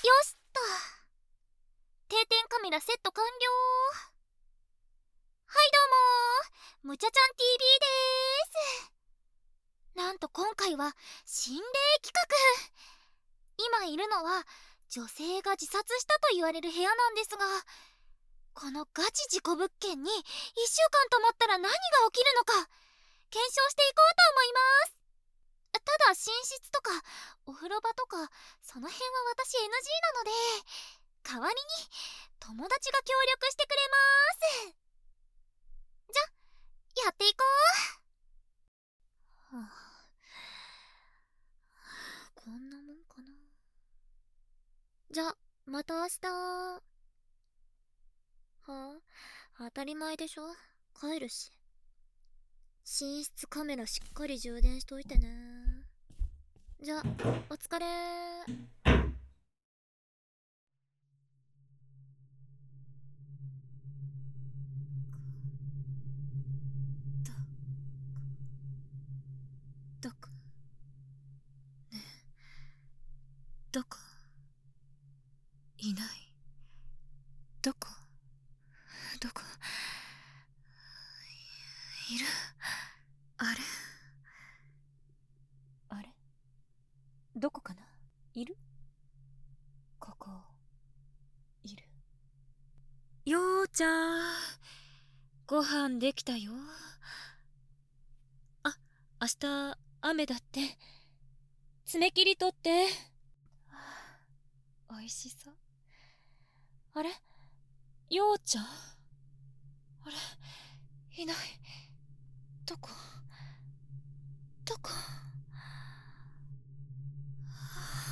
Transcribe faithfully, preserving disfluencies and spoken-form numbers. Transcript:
よしっと。定点カメラセット完了。はいどうもー、むちゃちゃん ティービー でーす。なんと今回は心霊企画。今いるのは女性が自殺したと言われる部屋なんですが、このガチ事故物件にいっしゅうかん泊まったら何が起きるのか検証していこうと思います。ただ寝室とかお風呂場とかその辺は私 エヌジー なので、代わりに友達が協力してくれます。じゃ、やっていこう。はあ、こんなもんかな。じゃ、また明日。はあ、当たり前でしょ。帰るし。寝室カメラしっかり充電しといてね。じゃ、お疲れー。どこねえ、どこいない。どこどこいる。あれあれ、どこかな。いる。ここいる。ようちゃん、ご飯できたよ。あ、明日雨だって。爪切り取って。おいしそう。あれ、ようちゃん、あれ、いない。どこどこ。